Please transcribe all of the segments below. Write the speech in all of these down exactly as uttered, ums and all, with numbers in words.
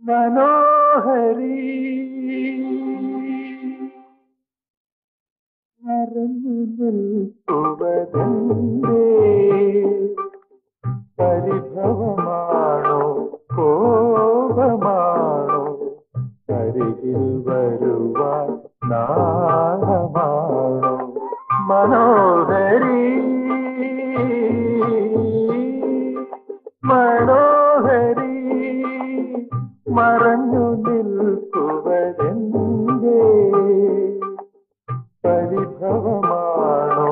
മനോഹരി മറന്നു നിൽക്കുവതെന്തേ പരിഭവമാണോ കോപമാണോ അരികിൽ വരുവാൻ നാണമാണോ മനോഹരി മനോഹരി മറഞ്ഞു നിൽക്കുവതെന്തേ പരിഭവമാണോ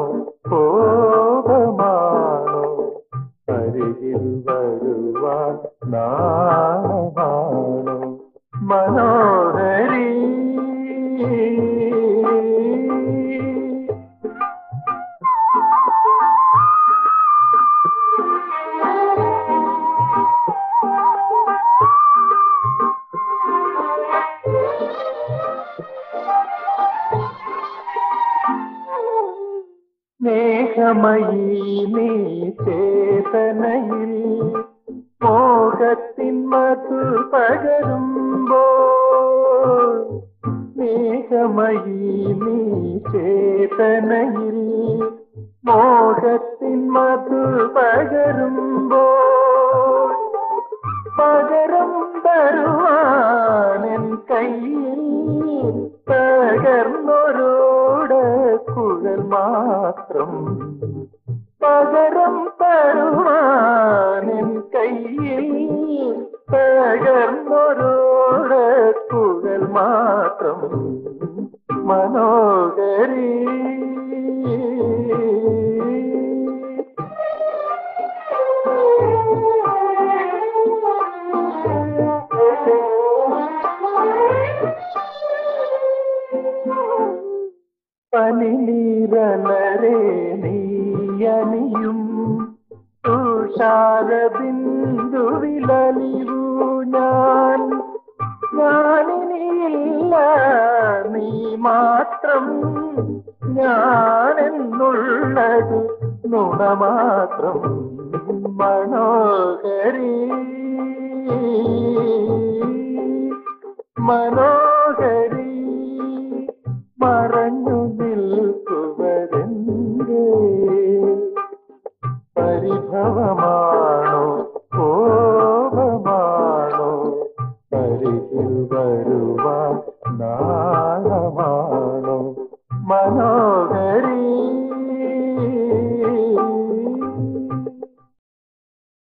കോപമാണോ അരികിൽ വരുവാൻ നാണമാണോ മനോഹരി സ്നേഹമയീ നീ ചേതനയിൽ മോഹത്തിൻ മധു പകരുമ്പോൾ സ്നേഹമയീ നീ ചേതനയിൽ മോഹത്തിൻ മധു പകരുമ്പോൾ പകരം തരുവാനെൻ കയ്യിൽ പകർന്നൊരോട് കുഴൽ മാത്രം പകരം തരുവാനെൻ കയ്യിൽ പകർന്നൊരോട് കുഴൽ മാത്രം മനോഹരി പനിനീരലരെ നീയണിയും തുഷാരബിന്ദുവിലലിവൂ ഞാൻ ഞാനിനിയില്ല നീ മാത്രം ഞാനെന്നുള്ളത് നുണ മാത്രം മനോഹരി മനോഹരി മറഞ്ഞു നിൽക്കുവതെന്തേ പരിഭവമാണോ കോപമാണോ അരികിൽ വരുവാൻ നാണമാണോ മനോ